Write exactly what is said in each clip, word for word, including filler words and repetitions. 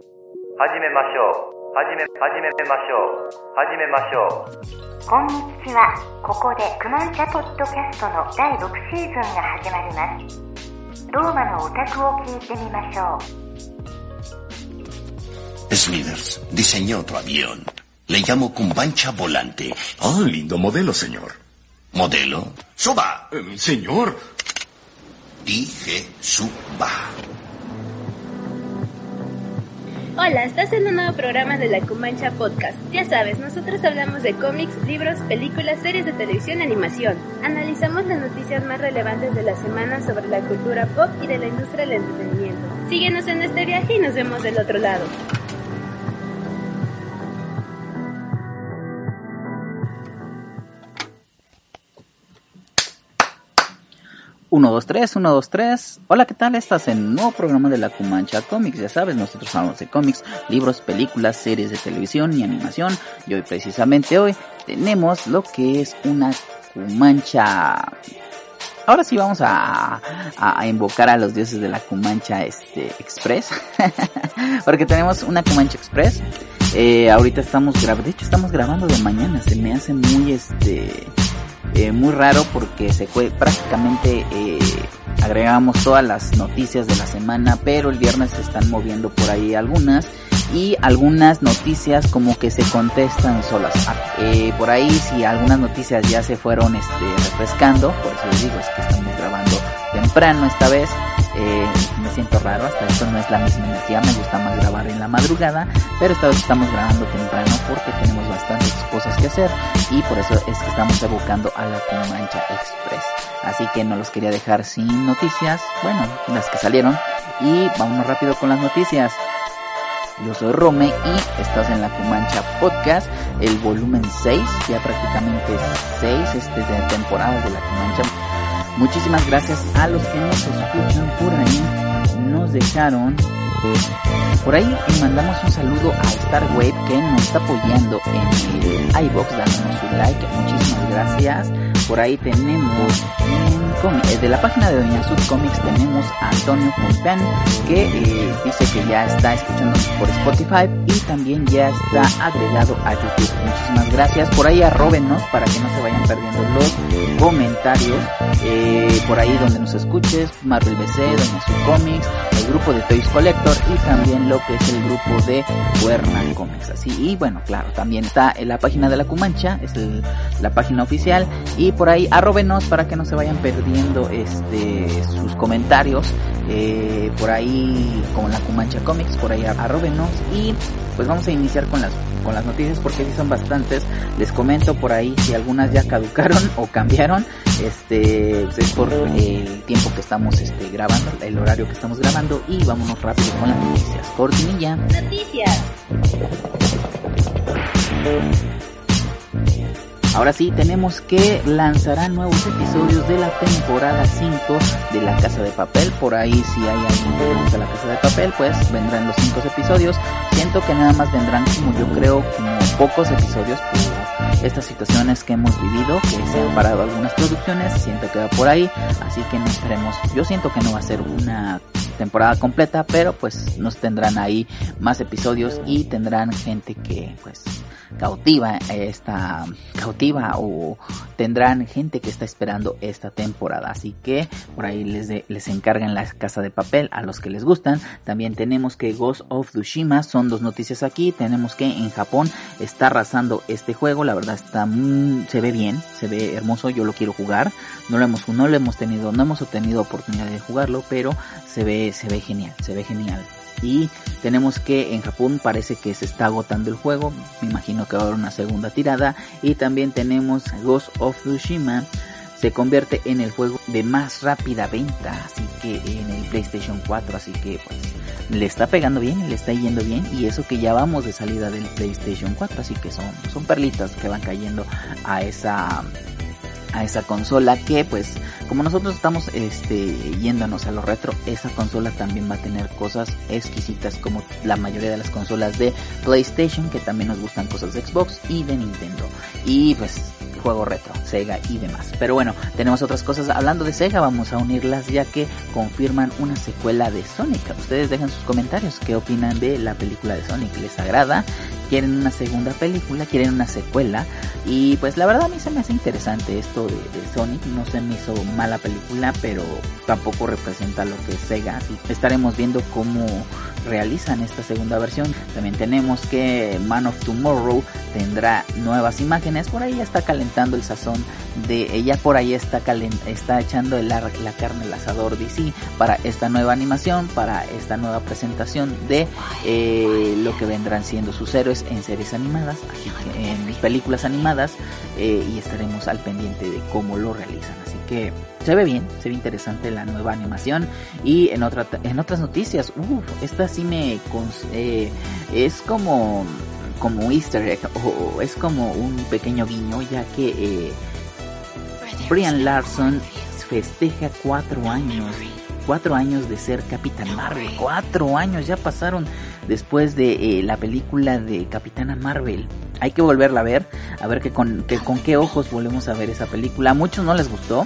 始めましょう。始め、始めましょう。始めましょう。 こんにちは。ここでクマンチャポッドキャストのだいろくシーズンが始まります。ローマのオタクを聞いてみましょう。Smithers diseñó otro avión. Le llamo Cumbancha Volante. Ah, lindo modelo, señor. ¿Modelo? ¡Suba! Eh, señor. Dije suba. Hola, estás en un nuevo programa de la Cumancha Podcast. Ya sabes, nosotros hablamos de cómics, libros, películas, series de televisión y animación. Analizamos las noticias más relevantes de la semana sobre la cultura pop y de la industria del entretenimiento. Síguenos en este viaje y nos vemos del otro lado. uno, dos, tres, uno, dos, tres. Hola, ¿qué tal? Estás en un nuevo programa de la Cumancha Comics. Ya sabes, nosotros hablamos de cómics, libros, películas, series de televisión y animación. Y hoy, precisamente hoy, tenemos lo que es una Cumancha. Ahora sí vamos a, a, a invocar a los dioses de la Cumancha este, Express. Porque tenemos una Cumancha Express. Eh, ahorita estamos grabando, de hecho estamos grabando de mañana. Se me hace muy este... Eh, muy raro porque se fue prácticamente eh, agregamos todas las noticias de la semana, pero el viernes se están moviendo por ahí algunas y algunas noticias como que se contestan solas. Eh, por ahí si algunas noticias ya se fueron este, refrescando, por eso les digo, es que estamos grabando temprano esta vez. Eh, me siento raro, hasta esto no es la misma energía, me gusta más grabar en la madrugada, pero esta vez estamos grabando temprano porque tenemos bastantes cosas que hacer y por eso es que estamos evocando a la Cumancha Express. Así que no los quería dejar sin noticias, bueno, las que salieron, y vámonos rápido con las noticias. Yo soy Rome y estás en la Cumancha Podcast, el volumen seis, ya prácticamente seis este, de temporadas de la Cumancha. Muchísimas gracias a los que nos escuchan por ahí, nos dejaron por ahí y mandamos un saludo a Starwave que nos está apoyando en el iVoox, dándonos su like, muchísimas gracias. Por ahí tenemos en, de la página de Doña Sud Comics tenemos a Antonio Pompean que eh, dice que ya está escuchándonos por Spotify y también ya está agregado a YouTube. Muchísimas gracias. Por ahí arróbenos para que no se vayan perdiendo los comentarios. Eh, por ahí donde nos escuches, Marvel B C, Doña Sud Comics, el grupo de Toys Collector y también lo que es el grupo de Cuerna Comics. Así, y bueno, claro, también está en la página de la Cumancha, es el, la página oficial, y por ahí arróbenos para que no se vayan perdiendo este sus comentarios. Eh, por ahí con la Cumancha Comics, por ahí arróbenos y pues vamos a iniciar con las con las noticias porque sí son bastantes. Les comento por ahí si algunas ya caducaron o cambiaron, este pues es por el tiempo que estamos este grabando, el horario que estamos grabando, y vámonos rápido con las noticias. Cortinilla. Noticias. Ahora sí, tenemos que lanzarán nuevos episodios de la temporada cinco de La Casa de Papel. Por ahí, si hay alguien que le gusta La Casa de Papel, pues vendrán los cinco episodios. Siento que nada más vendrán como yo creo, como pocos episodios por estas situaciones que hemos vivido, que se han parado algunas producciones. Siento que va por ahí, así que no esperemos. Yo siento que no va a ser una temporada completa, pero pues nos tendrán ahí más episodios y tendrán gente que pues cautiva esta cautiva o tendrán gente que está esperando esta temporada, así que por ahí les de, les encargan La Casa de Papel a los que les gustan. También tenemos que Ghost of Tsushima, son dos noticias aquí. Tenemos que en Japón está arrasando este juego, la verdad está muy, se ve bien, se ve hermoso, yo lo quiero jugar. No lo hemos no lo hemos tenido, no hemos obtenido oportunidad de jugarlo, pero se ve se ve genial, se ve genial. Y tenemos que en Japón parece que se está agotando el juego, me imagino que va a haber una segunda tirada. Y también tenemos Ghost of Tsushima, se convierte en el juego de más rápida venta, así que en el PlayStation cuatro, así que pues le está pegando bien, le está yendo bien, y eso que ya vamos de salida del PlayStation cuatro, así que son, son perlitas que van cayendo a esa... a esa consola que pues como nosotros estamos este yéndonos a lo retro, esa consola también va a tener cosas exquisitas como la mayoría de las consolas de PlayStation, que también nos gustan cosas de Xbox y de Nintendo. Y pues juego retro, Sega y demás. Pero bueno, tenemos otras cosas. Hablando de Sega, vamos a unirlas ya que confirman una secuela de Sonic. Ustedes dejan sus comentarios, ¿qué opinan de la película de Sonic? ¿Les agrada? ¿Quieren una segunda película? ¿Quieren una secuela? Y pues la verdad a mí se me hace interesante esto de, de Sonic. No se me hizo mala película, pero tampoco representa lo que es Sega. Así estaremos viendo cómo realizan esta segunda versión. También tenemos que Man of Tomorrow tendrá nuevas imágenes. Por ahí ya está calentando el sazón de ella, por ahí está calent, está echando el, la, la carne al asador D C para esta nueva animación, para esta nueva presentación de eh, lo que vendrán siendo sus héroes en series animadas, así que en películas animadas, eh, y estaremos al pendiente de cómo lo realizan. Así que se ve bien, se ve interesante la nueva animación. Y en otra en otras noticias, uff, esta sí me eh, es como como Easter egg, o es como un pequeño guiño, ya que eh, Brian Larson festeja cuatro años, cuatro años de ser Capitán Marvel. Cuatro años ya pasaron después de eh, la película de Capitana Marvel. Hay que volverla a ver, a ver que con, que con qué ojos volvemos a ver esa película. A muchos no les gustó.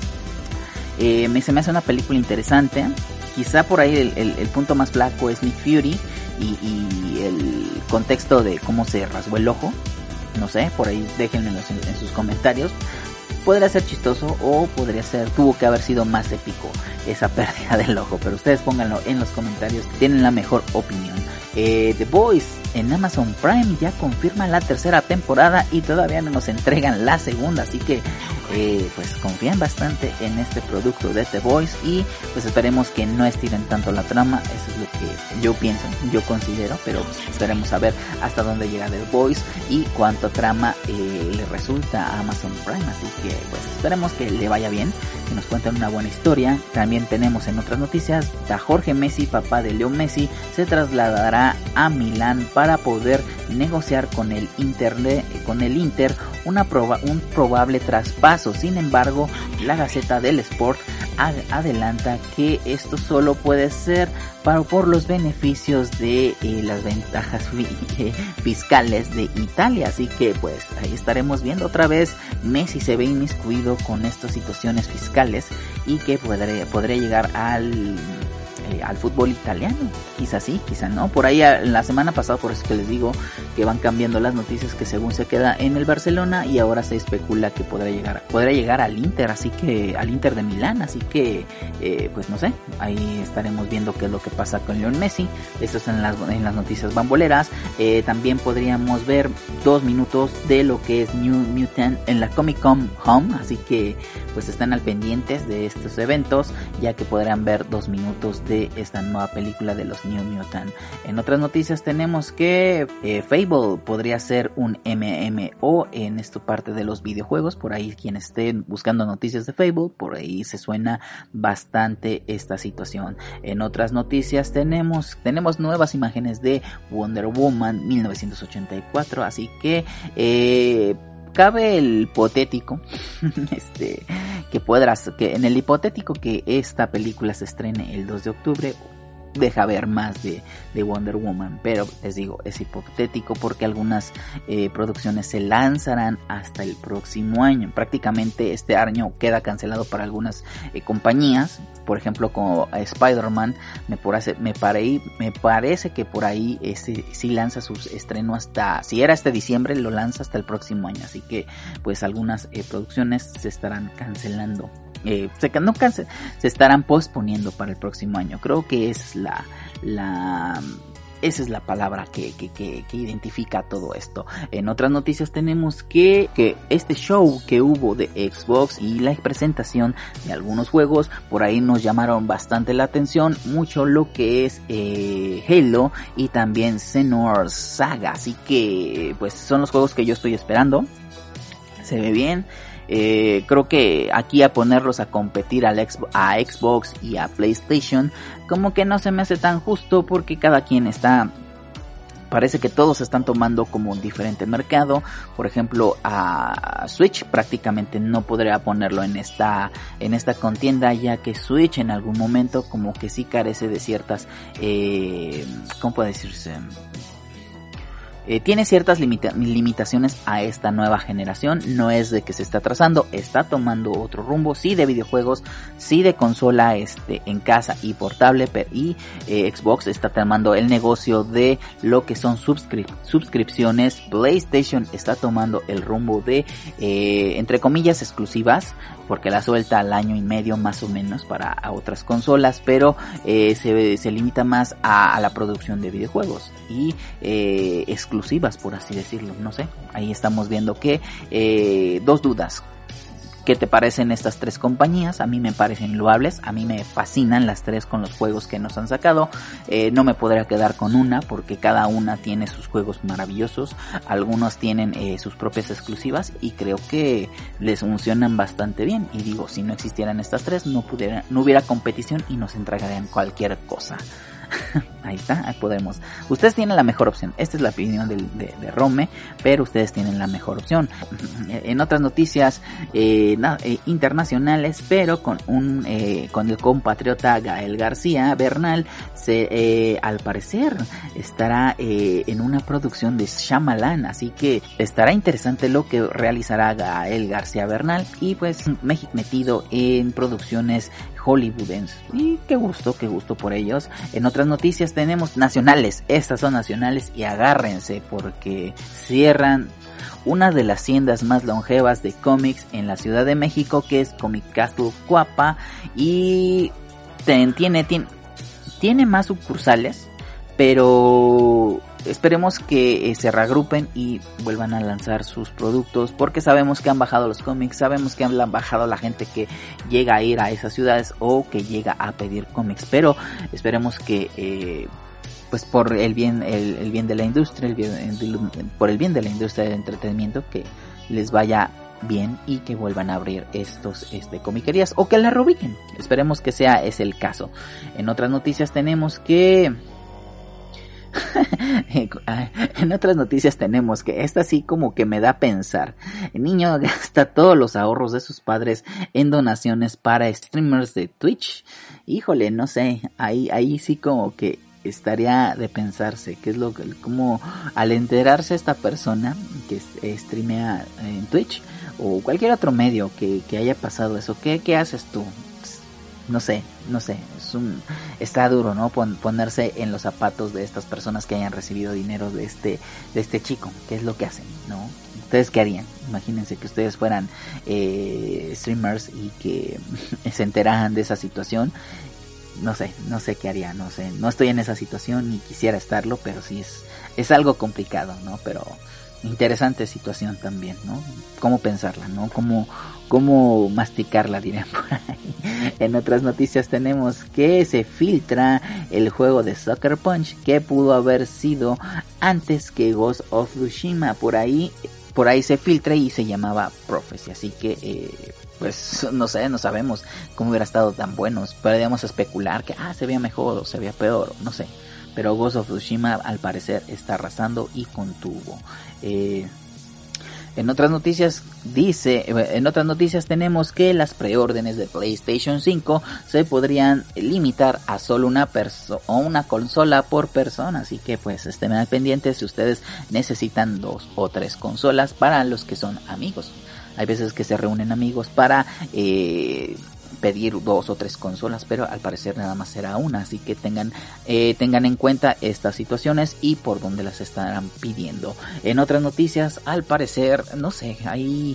Eh, me, se me hace una película interesante. Quizá por ahí el, el, el punto más flaco es Nick Fury y, y el contexto de cómo se rasgó el ojo. No sé, por ahí déjenme en, los, en sus comentarios. Podría ser chistoso o podría ser, tuvo que haber sido más épico esa pérdida del ojo, pero ustedes pónganlo en los comentarios, tienen la mejor opinión. eh, The Boys en Amazon Prime ya confirma la tercera temporada y todavía no nos entregan la segunda, así que eh, pues confían bastante en este producto de The Boys y pues esperemos que no estiren tanto la trama. Eso es lo que yo pienso, yo considero, pero pues, esperemos a ver hasta dónde llega The Boys y cuánto trama eh, le resulta a Amazon Prime, así que pues esperemos que le vaya bien, que nos cuenten una buena historia. También tenemos en otras noticias a Jorge Messi, papá de Leo Messi, se trasladará a Milán para poder negociar con el Inter, con el Inter una proba, un probable traspaso. Sin embargo, la Gaceta del Sport ad, adelanta que esto solo puede ser para, por los beneficios de eh, las ventajas fi, eh, fiscales de Italia. Así que pues ahí estaremos viendo otra vez. Messi se ve inmiscuido con estas situaciones fiscales y que podría, podría llegar al eh, al fútbol italiano, quizás sí, quizás no. Por ahí a, la semana pasada, por eso que les digo que van cambiando las noticias, que según se queda en el Barcelona y ahora se especula que podrá llegar, podrá llegar al Inter, así que al Inter de Milán, así que eh, pues no sé, ahí estaremos viendo qué es lo que pasa con Lionel Messi. Esto es en las, en las noticias bamboleras. Eh, también podríamos ver dos minutos de lo que es New Mutant en la Comic Con Home, así que pues están al pendientes de estos eventos, ya que podrán ver dos minutos de esta nueva película de los New Mutant. En otras noticias tenemos que eh, Fable podría ser un M M O en esta parte de los videojuegos. Por ahí quienes estén buscando noticias de Fable, por ahí se suena bastante esta situación. En otras noticias tenemos tenemos nuevas imágenes de Wonder Woman mil novecientos ochenta y cuatro, así que eh, cabe el hipotético este que podrás que en el hipotético que esta película se estrene el dos de octubre, deja ver más de, de Wonder Woman, pero les digo, es hipotético porque algunas eh, producciones se lanzarán hasta el próximo año. Prácticamente este año queda cancelado para algunas eh, compañías, por ejemplo como Spider-Man, me, parece, me, pare, me parece que por ahí ese sí lanza sus estrenos hasta, si era este diciembre, lo lanza hasta el próximo año, así que pues algunas eh, producciones se estarán cancelando. Eh, se, no canse, se estarán posponiendo para el próximo año. Creo que es la, la esa es la palabra que, que, que, que identifica todo esto. En otras noticias tenemos que, que este show que hubo de Xbox y la presentación de algunos juegos, por ahí nos llamaron bastante la atención, mucho lo que es eh, Halo y también Xenosaga Saga, así que pues son los juegos que yo estoy esperando. Se ve bien. Eh, creo que aquí a ponerlos a competir al Xbox, a Xbox y a PlayStation, como que no se me hace tan justo porque cada quien está, parece que todos están tomando como un diferente mercado. Por ejemplo, a Switch prácticamente no podría ponerlo en esta en esta contienda, ya que Switch en algún momento como que sí carece de ciertas, eh, ¿cómo puede decirse? eh, tiene ciertas limita- limitaciones a esta nueva generación. No es de que se está atrasando, está tomando otro rumbo, sí de videojuegos, sí de consola este en casa y portable, pero y eh, Xbox está tomando el negocio de lo que son subscri- suscripciones. PlayStation está tomando el rumbo de eh, entre comillas exclusivas, porque la suelta al año y medio más o menos para a otras consolas, pero eh, se, se limita más a, a la producción de videojuegos y eh, exclusivas, por así decirlo. No sé, ahí estamos viendo que eh, dos dudas. ¿Qué te parecen estas tres compañías? A mí me parecen loables, a mí me fascinan las tres con los juegos que nos han sacado. Eh, no me podría quedar con una porque cada una tiene sus juegos maravillosos, algunos tienen eh, sus propias exclusivas y creo que les funcionan bastante bien. Y digo, si no existieran estas tres no pudiera, no hubiera competición y nos entregarían cualquier cosa. Ahí está, ahí podemos. Ustedes tienen la mejor opción. Esta es la opinión de, de, de Rome, pero ustedes tienen la mejor opción. En otras noticias eh, na, eh, internacionales, pero con un eh, con el compatriota Gael García Bernal, se, eh, al parecer estará eh, en una producción de Shyamalan, así que estará interesante lo que realizará Gael García Bernal y pues México metido en producciones hollywoodenses. Y qué gusto, qué gusto por ellos. En otras noticias tenemos nacionales, estas son nacionales y agárrense porque cierran una de las tiendas más longevas de cómics en la Ciudad de México, que es Comic Castle Cuapa, y ten, tiene, tiene, tiene más sucursales, pero esperemos que eh, se reagrupen y vuelvan a lanzar sus productos, porque sabemos que han bajado los cómics, sabemos que han bajado la gente que llega a ir a esas ciudades o que llega a pedir cómics, pero esperemos que eh, pues por el bien el, el bien de la industria, el bien, el, por el bien de la industria del entretenimiento, que les vaya bien y que vuelvan a abrir estos este comiquerías o que la reubiquen. Esperemos que sea ese el caso. En otras noticias tenemos que en otras noticias tenemos que esta sí como que me da a pensar. El niño gasta todos los ahorros de sus padres en donaciones para streamers de Twitch. Híjole, no sé, ahí ahí sí como que estaría de pensarse qué es lo que, como al enterarse esta persona que streamea en Twitch o cualquier otro medio que, que haya pasado eso, ¿qué, qué haces tú? No sé, no sé, es un, está duro, ¿no? Pon, ponerse en los zapatos de estas personas que hayan recibido dinero de este, de este chico. ¿Qué es lo que hacen, no? ¿Ustedes qué harían? Imagínense que ustedes fueran eh, streamers y que se enteraran de esa situación. No sé, no sé qué haría, no sé, no estoy en esa situación ni quisiera estarlo, pero sí es, es algo complicado, ¿no? Pero interesante situación también, ¿no? Cómo pensarla, ¿no? Cómo, cómo masticarla, dirían por ahí. En otras noticias tenemos que se filtra el juego de Sucker Punch que pudo haber sido antes que Ghost of Tsushima. Por ahí, por ahí se filtra y se llamaba Prophecy, así que eh, pues no sé, no sabemos cómo hubiera estado tan bueno. Podríamos especular que ah se veía mejor o se veía peor, no sé. Pero Ghost of Tsushima al parecer está arrasando y contuvo. Eh, en otras noticias dice, en otras noticias tenemos que las preórdenes de PlayStation cinco se podrían limitar a solo una persona o una consola por persona, así que pues estén al pendiente si ustedes necesitan dos o tres consolas para los que son amigos. Hay veces que se reúnen amigos para eh, pedir dos o tres consolas, pero al parecer nada más será una, así que tengan eh, tengan en cuenta estas situaciones y por dónde las estarán pidiendo. En otras noticias, al parecer, no sé, ahí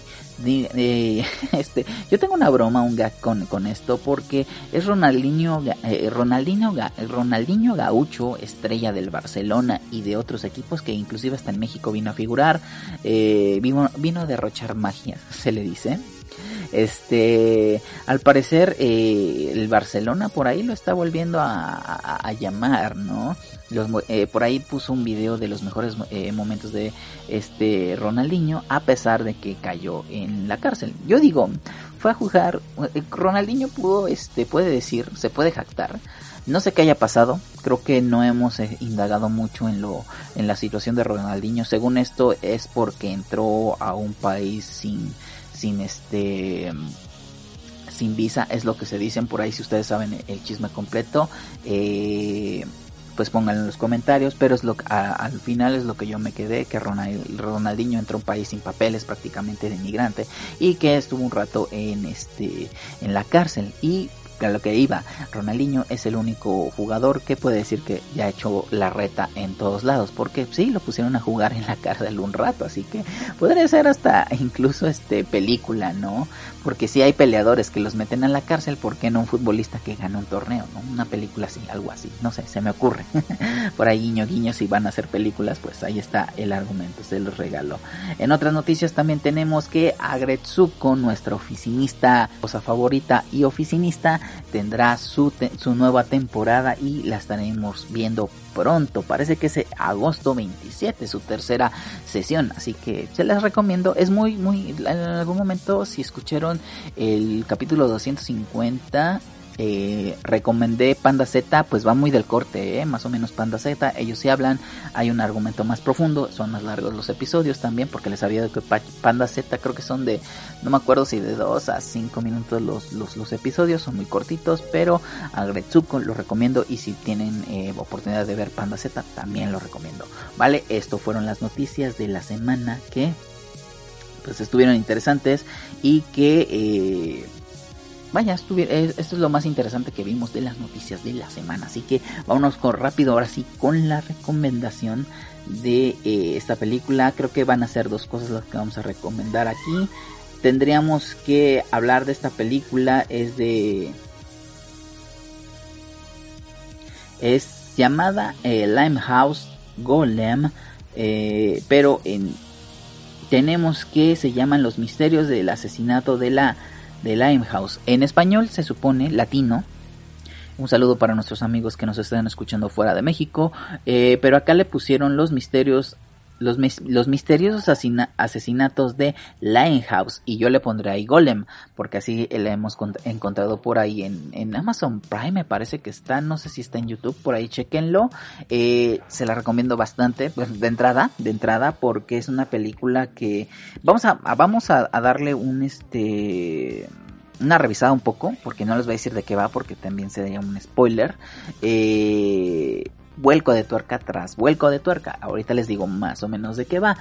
eh, este, yo tengo una broma, un gag con, con esto, porque es Ronaldinho, eh, Ronaldinho, Ronaldinho Gaucho, estrella del Barcelona y de otros equipos, que inclusive hasta en México vino a figurar, eh, vino, vino a derrochar magia, se le dice. Este, al parecer eh, el Barcelona por ahí lo está volviendo a, a, a llamar, ¿no? Los, eh, por ahí puso un video de los mejores eh, momentos de este Ronaldinho, a pesar de que cayó en la cárcel. Yo digo, fue a jugar, eh, Ronaldinho pudo, este, puede decir, se puede jactar. No sé qué haya pasado, creo que no hemos eh, indagado mucho en lo, en la situación de Ronaldinho. Según esto es porque entró a un país sin sin este sin visa, es lo que se dicen por ahí. Si ustedes saben el chisme completo, eh, pues pónganlo en los comentarios, pero es lo a, al final es lo que yo me quedé, que Ronald, Ronaldinho entró a un país sin papeles, prácticamente de inmigrante, y que estuvo un rato en este en la cárcel. Y a lo que iba, Ronaldinho es el único jugador que puede decir que ya ha hecho la reta en todos lados, porque sí, lo pusieron a jugar en la cárcel un rato, así que podría ser hasta incluso este película, ¿no? Porque si hay peleadores que los meten a la cárcel, ¿por qué no un futbolista que gana un torneo, ¿no? Una película así, algo así, no sé, se me ocurre. Por ahí guiño guiño, si van a hacer películas, pues ahí está el argumento, se los regalo. En otras noticias también tenemos que Agretsuko, nuestra oficinista, cosa favorita y oficinista, tendrá su, te- su nueva temporada y la estaremos viendo pronto. Parece que es agosto veintisiete, su tercera sesión, así que se las recomiendo. Es muy, muy, en algún momento, si escucharon el capítulo doscientos cincuenta, eh, recomendé Panda Z, pues va muy del corte, eh, más o menos Panda Z, ellos sí hablan, hay un argumento más profundo, son más largos los episodios también, porque les había dicho que Panda Z creo que son de, no me acuerdo si de dos a cinco minutos los, los, los episodios, son muy cortitos, pero Agretsuko lo recomiendo, y si tienen eh, oportunidad de ver Panda Z, también lo recomiendo. Vale, esto fueron las noticias de la semana que pues estuvieron interesantes y que eh, vaya, estuvi- esto es lo más interesante que vimos de las noticias de la semana. Así que vámonos con rápido ahora sí con la recomendación de eh, esta película. Creo que van a ser dos cosas las que vamos a recomendar aquí. Tendríamos que hablar de esta película, es de es llamada eh, Limehouse Golem, eh, pero en tenemos que se llaman Los misterios del asesinato de la de Limehouse. En español se supone latino. Un saludo para nuestros amigos que nos están escuchando fuera de México. Eh, pero acá le pusieron los misterios, los, los misteriosos asesina, asesinatos de Limehouse. Y yo le pondré ahí Golem, porque así la hemos encontrado por ahí en, en Amazon Prime, me parece que está. No sé si está en YouTube, por ahí chequenlo. Eh, se la recomiendo bastante, pues, de entrada, de entrada, porque es una película que vamos a, a vamos a, a darle un este... una revisada un poco, porque no les voy a decir de qué va, porque también sería un spoiler. Eh, vuelco de tuerca tras vuelco de tuerca. Ahorita les digo más o menos de qué va.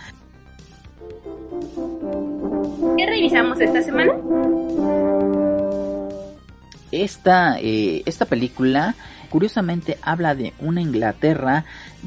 ¿Qué revisamos esta semana? Esta, eh, esta película, curiosamente, habla de una Inglaterra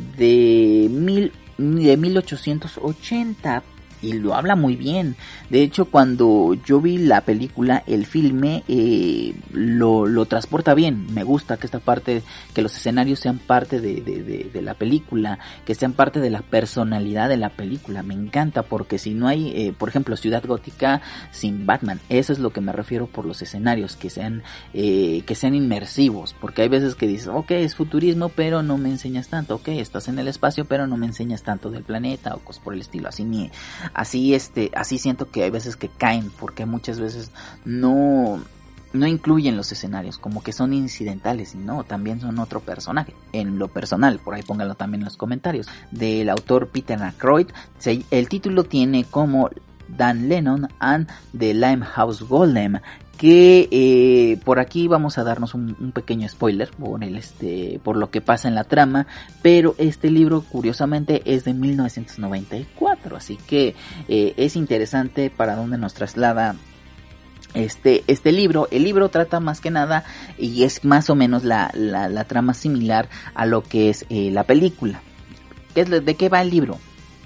de, mil, de mil ochocientos ochenta. Y lo habla muy bien. De hecho, cuando yo vi la película, el filme eh, lo, lo transporta bien. Me gusta que esta parte, que los escenarios sean parte de, de, de, de la película, que sean parte de la personalidad de la película. Me encanta, porque si no hay, eh, por ejemplo, Ciudad Gótica sin Batman. Eso es lo que me refiero por los escenarios, que sean eh, que sean inmersivos. Porque hay veces que dices, ok, es futurismo, pero no me enseñas tanto. Ok, estás en el espacio, pero no me enseñas tanto del planeta o cosas por el estilo. Así ni Así este, así siento que hay veces que caen, porque muchas veces no, no incluyen los escenarios, como que son incidentales, y no, también son otro personaje. En lo personal, por ahí pónganlo también en los comentarios, del autor Peter Ackroyd. El título tiene como Dan Lennon and the Limehouse Golem, que eh, por aquí vamos a darnos un, un pequeño spoiler por el este por lo que pasa en la trama, pero este libro curiosamente es de mil novecientos noventa y cuatro, así que eh, es interesante para dónde nos traslada este este libro. El libro trata más que nada, y es más o menos la, la, la trama similar a lo que es eh, la película. ¿Qué es, ¿De qué va el libro?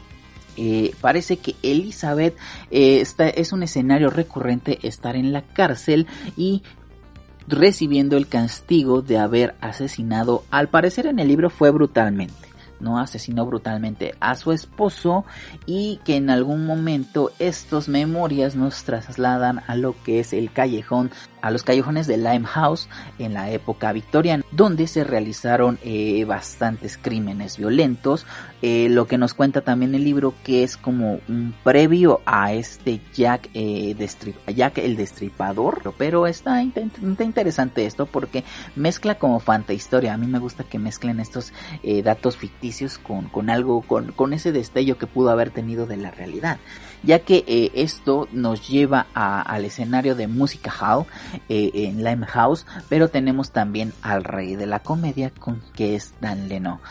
Eh, parece que Elizabeth eh, está, es un escenario recurrente estar en la cárcel y recibiendo el castigo de haber asesinado, al parecer en el libro fue brutalmente, no asesinó brutalmente a su esposo, y que en algún momento estos memorias nos trasladan a lo que es el callejón, a los callejones de Limehouse en la época victoriana, donde se realizaron eh, bastantes crímenes violentos. Eh, lo que nos cuenta también el libro, que es como un previo a este Jack, eh, destrip, Jack el Destripador, pero está, está interesante esto porque mezcla como fantahistoria. A mí me gusta que mezclen estos eh, datos ficticios con, con algo, con, con ese destello que pudo haber tenido de la realidad, ya que eh, esto nos lleva a, al escenario de Music Hall, eh, en Limehouse, pero tenemos también al rey de la comedia, con que es Dan Leno.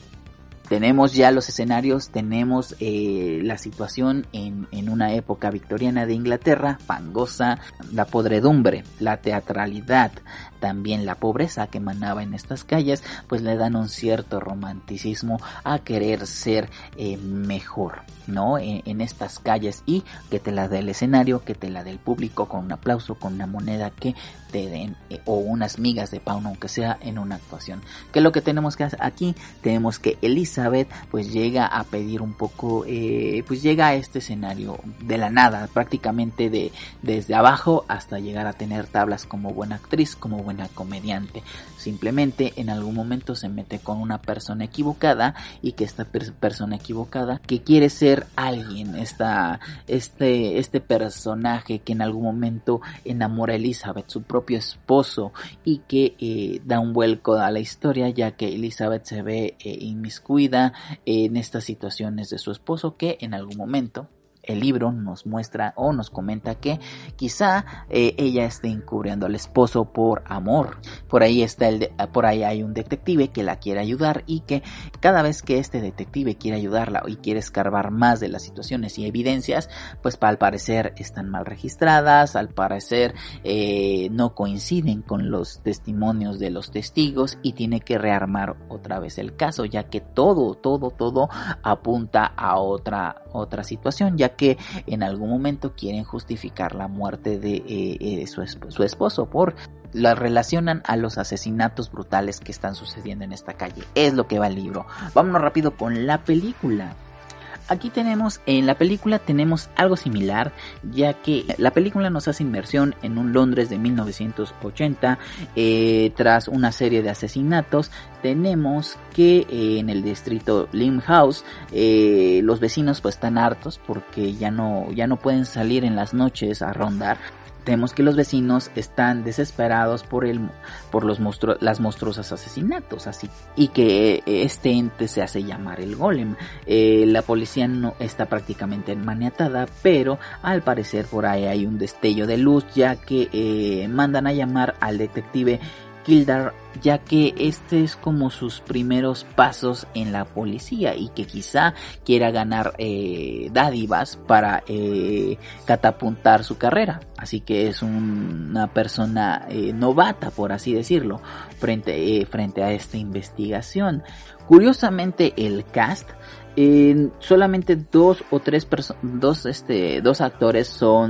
Tenemos ya los escenarios, tenemos eh, la situación en, en una época victoriana de Inglaterra, fangosa, la podredumbre, la teatralidad, también la pobreza que emanaba en estas calles, pues le dan un cierto romanticismo a querer ser eh, mejor, ¿no? En, en estas calles, y que te la dé el escenario, que te la dé el público con un aplauso, con una moneda que te den, eh, o unas migas de pan, aunque sea en una actuación. ¿Qué es lo que tenemos que hacer aquí? Tenemos que Elizabeth pues llega a pedir un poco, eh, pues llega a este escenario de la nada, prácticamente de desde abajo hasta llegar a tener tablas como buena actriz, como buena comediante. Simplemente en algún momento se mete con una persona equivocada, y que esta per- persona equivocada que quiere ser alguien, esta, este, este personaje que en algún momento enamora a Elizabeth, su propio esposo, y que eh, da un vuelco a la historia, ya que Elizabeth se ve eh, inmiscuida en estas situaciones de su esposo, que en algún momento el libro nos muestra o nos comenta que quizá eh, ella esté encubriendo al esposo por amor. Por ahí está el de, por ahí hay un detective que la quiere ayudar, y que cada vez que este detective quiere ayudarla y quiere escarbar más de las situaciones y evidencias, pues al parecer están mal registradas, al parecer eh, no coinciden con los testimonios de los testigos, y tiene que rearmar otra vez el caso, ya que todo, todo, todo apunta a otra, otra situación, ya que en algún momento quieren justificar la muerte de eh, eh, su, esp- su esposo, por la relacionan a los asesinatos brutales que están sucediendo en esta calle. Es lo que va el libro. Vámonos rápido con la película. Aquí tenemos, en la película tenemos algo similar, ya que la película nos hace inmersión en un Londres de mil novecientos ochenta, eh, tras una serie de asesinatos. Tenemos que eh, en el distrito Limehouse eh, los vecinos pues están hartos porque ya no, ya no pueden salir en las noches a rondar. Tenemos que los vecinos están desesperados por el por los monstruos, las monstruosas asesinatos, así, y que este ente se hace llamar el Golem. Eh, la policía no está prácticamente maniatada, pero al parecer por ahí hay un destello de luz, ya que eh, mandan a llamar al detective Kildare, ya que este es como sus primeros pasos en la policía, y que quizá quiera ganar eh, dádivas para eh, catapultar su carrera. Así que es un, una persona eh, novata, por así decirlo, frente, eh, frente a esta investigación. Curiosamente, el cast, Eh, solamente dos o tres perso- dos este dos actores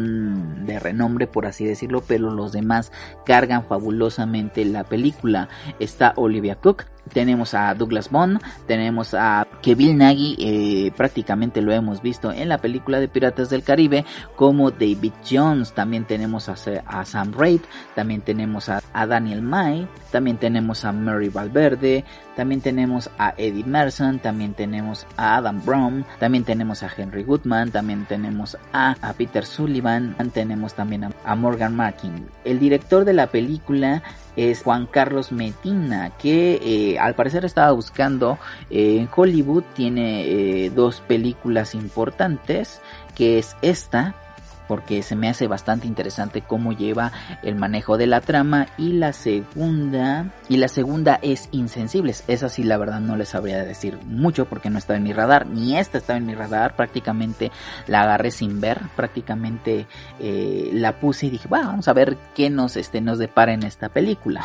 son de renombre, por así decirlo, pero los demás cargan fabulosamente la película. Está Olivia Cook, tenemos a Douglas Bond, tenemos a Kevin Nagy, eh, prácticamente lo hemos visto en la película de Piratas del Caribe como David Jones. También tenemos a, a Sam Raid, también tenemos a, a Daniel May, también tenemos a Mary Valverde, también tenemos a Eddie Merson, también tenemos a Adam Brown, también tenemos a Henry Goodman, también tenemos a, a Peter Sullivan, tenemos también a, a Morgan Markin. El director de la película es Juan Carlos Medina, que eh, al parecer estaba buscando eh, en Hollywood. Tiene eh, dos películas importantes, que es esta, porque se me hace bastante interesante cómo lleva el manejo de la trama, y la segunda y la segunda es Insensibles. Esa sí, la verdad no les sabría decir mucho porque no estaba en mi radar, ni esta estaba en mi radar. Prácticamente la agarré sin ver, prácticamente eh, la puse y dije, bueno, vamos a ver qué nos este nos depara en esta película.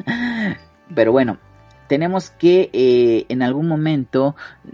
Pero bueno, tenemos que eh, en algún momento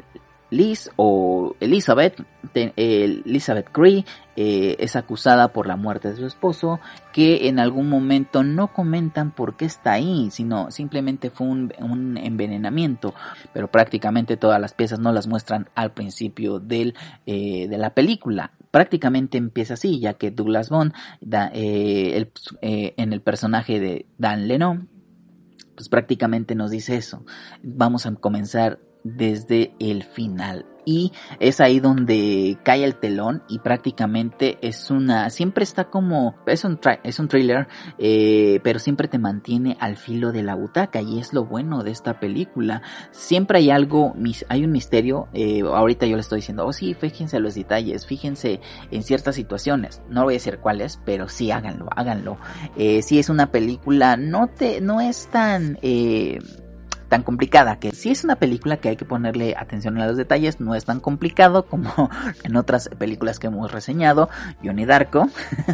Liz o Elizabeth, te, eh, Elizabeth Cree eh, es acusada por la muerte de su esposo, que en algún momento no comentan por qué está ahí, sino simplemente fue un, un envenenamiento, pero prácticamente todas las piezas no las muestran al principio del, eh, de la película. Prácticamente empieza así, ya que Douglas Bond da, eh, el, eh, en el personaje de Dan Leno, pues prácticamente nos dice eso. Vamos a comenzar desde el final. Y es ahí donde cae el telón y prácticamente es una, siempre está como, es un, tra- es un thriller, eh, pero siempre te mantiene al filo de la butaca y es lo bueno de esta película. Siempre hay algo, hay un misterio, eh, ahorita yo le estoy diciendo, oh sí, fíjense los detalles, fíjense en ciertas situaciones, no voy a decir cuáles, pero sí háganlo, háganlo. Eh, sí es una película, no te, no es tan, eh, tan complicada, que sí es una película que hay que ponerle atención a los detalles, no es tan complicado como en otras películas que hemos reseñado, Johnny Darko,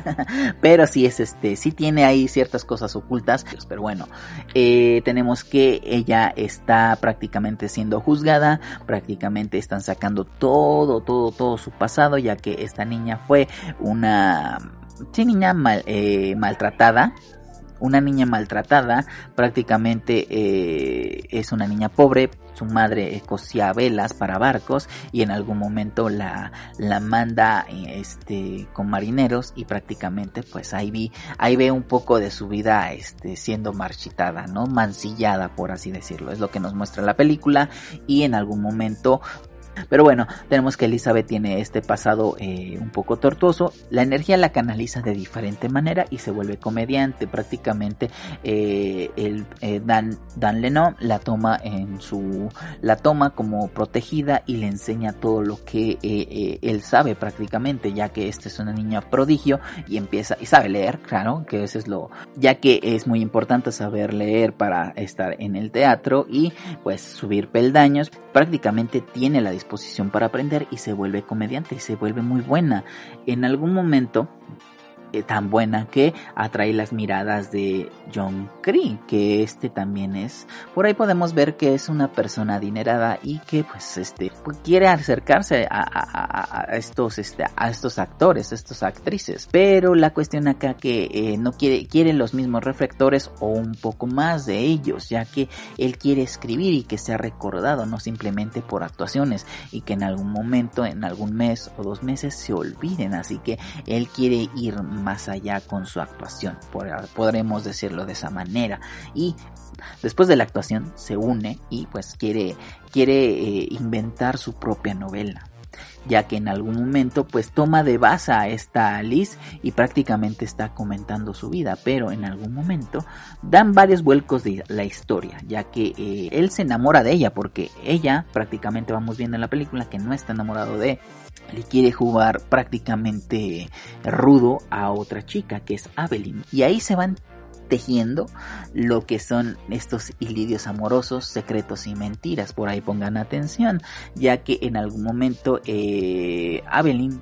pero sí es este, sí tiene ahí ciertas cosas ocultas, pero bueno, eh, tenemos que ella está prácticamente siendo juzgada, prácticamente están sacando todo, todo, todo su pasado, ya que esta niña fue una, sí, niña mal, eh, maltratada, Una niña maltratada, prácticamente eh, es una niña pobre, su madre cosía velas para barcos y en algún momento la, la manda este, con marineros y prácticamente pues ahí, vi, ahí ve un poco de su vida este, siendo marchitada, ¿no? Mancillada, por así decirlo, es lo que nos muestra la película y en algún momento... Pero bueno, tenemos que Elizabeth tiene este pasado eh, un poco tortuoso. La energía la canaliza de diferente manera y se vuelve comediante. Prácticamente eh, el eh, Dan, Dan Leno la toma en su la toma como protegida y le enseña todo lo que eh, eh, él sabe prácticamente, ya que esta es una niña prodigio y empieza y sabe leer, claro, que eso es lo, ya que es muy importante saber leer para estar en el teatro y pues subir peldaños. Prácticamente tiene la disposición para aprender y se vuelve comediante y se vuelve muy buena. En algún momento eh, tan buena que atrae las miradas de John Cree, que este también es, por ahí podemos ver que es una persona adinerada y que pues este pues, quiere acercarse a, a, a estos este a estos actores, a estas actrices, pero la cuestión acá que eh, no quiere quiere los mismos reflectores o un poco más de ellos, ya que él quiere escribir y que sea recordado, no simplemente por actuaciones y que en algún momento, en algún mes o dos meses se olviden, así que él quiere ir más allá con su actuación, podremos decirlo de esa manera, y después de la actuación se une y pues quiere, quiere eh, inventar su propia novela, ya que en algún momento pues toma de base a esta Liz y prácticamente está comentando su vida, pero en algún momento dan varios vuelcos de la historia, ya que eh, él se enamora de ella, porque ella prácticamente vamos viendo en la película que no está enamorado de él. Le quiere jugar prácticamente rudo a otra chica que es Evelyn, y ahí se van tejiendo lo que son estos ilidios amorosos, secretos y mentiras. Por ahí pongan atención, ya que en algún momento eh, Evelyn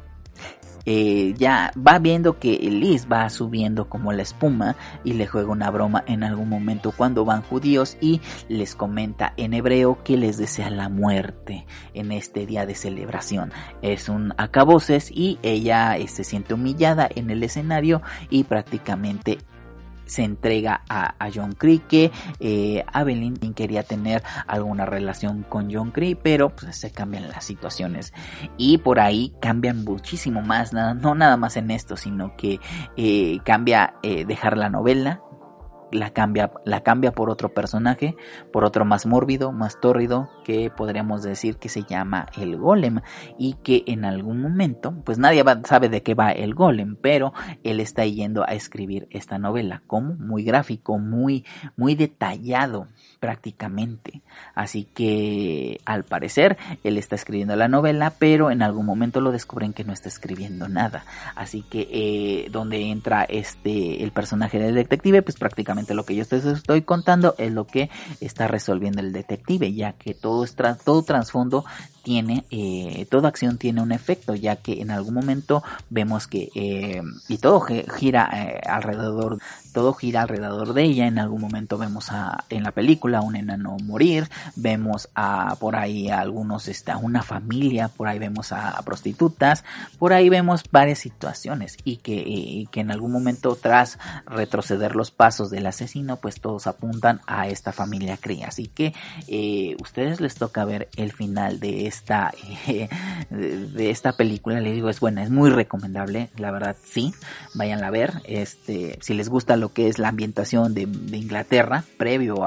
Eh, ya va viendo que Liz va subiendo como la espuma y le juega una broma en algún momento cuando van judíos y les comenta en hebreo que les desea la muerte en este día de celebración. Es un acaboses y ella eh, se siente humillada en el escenario y prácticamente se entrega a, a John Cree, que eh, Evelyn quería tener alguna relación con John Cree, pero pues se cambian las situaciones y por ahí cambian muchísimo más, nada, no nada más en esto, sino que eh, cambia eh, dejar la novela, la cambia, la cambia por otro personaje, por otro más mórbido, más tórrido, que podríamos decir que se llama el Golem, y que en algún momento, pues nadie va, sabe de qué va el Golem, pero él está yendo a escribir esta novela, como muy gráfico, muy, muy detallado prácticamente, así que al parecer él está escribiendo la novela, pero en algún momento lo descubren que no está escribiendo nada, así que eh, donde entra este el personaje del detective, pues prácticamente lo que yo te estoy contando es lo que está resolviendo el detective, ya que todo, tra- todo trasfondo tiene, eh, toda acción tiene un efecto, ya que en algún momento vemos que, eh, y todo gira eh, alrededor, todo gira alrededor de ella. En algún momento vemos a, en la película, a un enano morir, vemos a, por ahí a algunos, este, a una familia, por ahí vemos a, a prostitutas, por ahí vemos varias situaciones, y que, y que en algún momento, tras retroceder los pasos del asesino, pues todos apuntan a esta familia Cree, así que eh, ustedes les toca ver el final de esta eh, de, de esta película. Les digo, es buena, es muy recomendable, la verdad, sí, váyanla a ver. Este, si les gusta lo que es la ambientación de, de Inglaterra previo a un Jack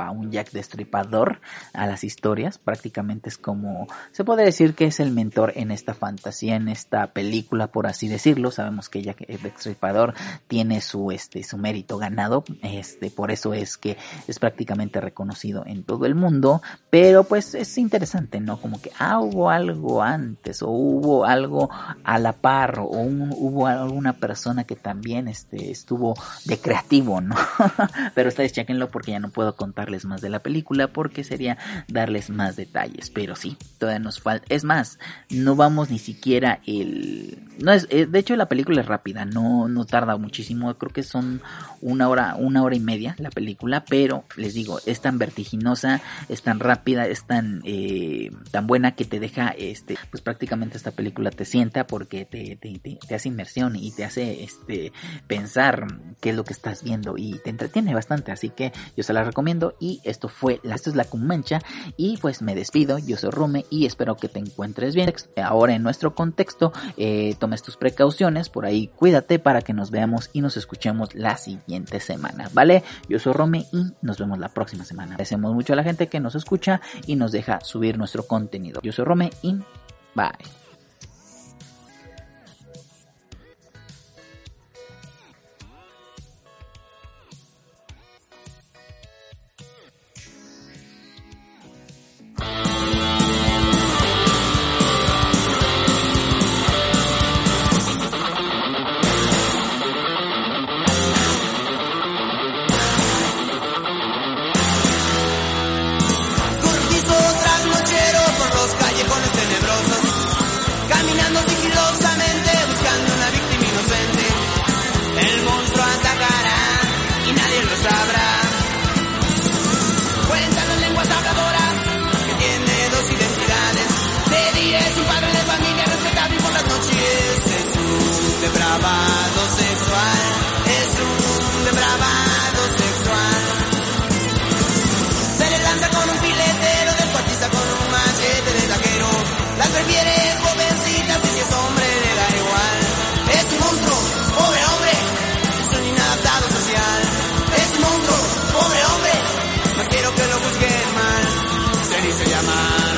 Jack Destripador a las historias. Prácticamente es como, se puede decir que es el mentor en esta fantasía, en esta película, por así decirlo. Sabemos que Jack Destripador tiene su este su mérito ganado, este por eso es que es prácticamente reconocido en todo el mundo. Pero pues es interesante, ¿no? Como que ah, hubo algo antes, o hubo algo a la par, o un, hubo alguna persona que también este estuvo de creativo, ¿no? Pero ustedes chequenlo porque ya no puedo contarles más de la película porque sería darles más detalles. Pero sí, todavía nos falta. Es más, no vamos ni siquiera el... no es, de hecho la película es rápida, no, no tarda muchísimo. Creo que son una hora, una hora y media la película, pero les digo, es tan vertiginosa, es tan rápida, es tan, eh, tan buena que te deja, este, pues prácticamente esta película te sienta porque te, te, te, te hace inmersión y te hace este pensar qué es lo que estás viendo y te entretiene bastante, así que yo se la recomiendo. Y esto fue, esto es La Comancha, y pues me despido. Yo soy Rume y espero que te encuentres bien. Ahora en nuestro contexto, eh, tomes tus precauciones, por ahí cuídate para que nos veamos y nos escuchemos la siguiente semana, ¿vale? Yo soy Rume y nos vemos la próxima semana. Agradecemos mucho a la gente que nos escucha y nos deja subir nuestro contenido. Yo soy Rume y bye. Caminando sigilosamente buscando una víctima inocente. El monstruo atacará y nadie lo sabrá. Cuentan las lenguas habladoras que tiene dos identidades. De día es un padre de familia respetable y por las noches es un depravado sexual. Es un depravado sexual. Se le lanza con un filetero, descuartiza con un machete de taquero. Las prefiere jovencitas y si es hombre le da igual. Es un monstruo, pobre hombre, es un inadaptado social. Es un monstruo, pobre hombre, no quiero que lo juzguen mal. Se dice llamar